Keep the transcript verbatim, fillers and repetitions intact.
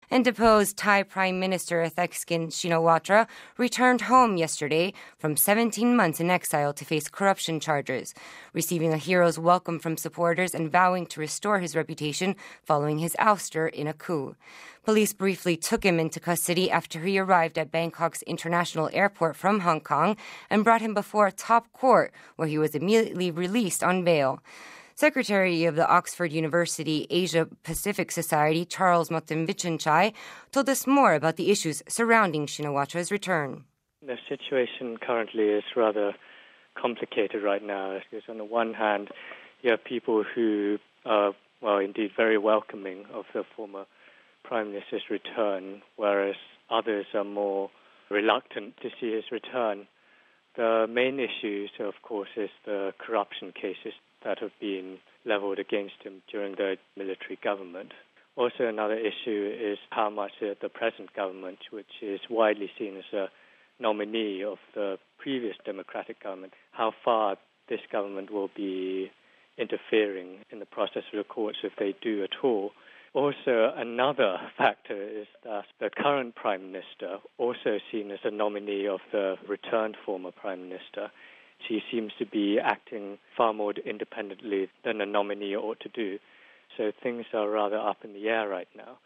And deposed Thai Prime Minister Thaksin Shinawatra returned home yesterday from seventeen months in exile to face corruption charges, receiving a hero's welcome from supporters and vowing to restore his reputation following his ouster in a coup. Police briefly took him into custody after he arrived at Bangkok's international airport from Hong Kong and brought him before a top court, where he was immediately released on bail. Secretary of the Oxford University Asia-Pacific Society, Charles Moten Vichonchai, told us more about the issues surrounding Shinawatra's return. The situation currently is rather complicated right now, because on the one hand, you have people who are, well, indeed very welcoming of the former Prime Minister's return, whereas others are more reluctant to see his return. The main issue, so of course, is the corruption cases that have been leveled against him during the military government. Also, another issue is how much the present government, which is widely seen as a nominee of the previous democratic government, how far this government will be interfering in the process of the courts, if they do at all. Also, another factor is that the current Prime Minister, also seen as a nominee of the returned former Prime Minister, she seems to be acting far more independently than a nominee ought to do. So things are rather up in the air right now.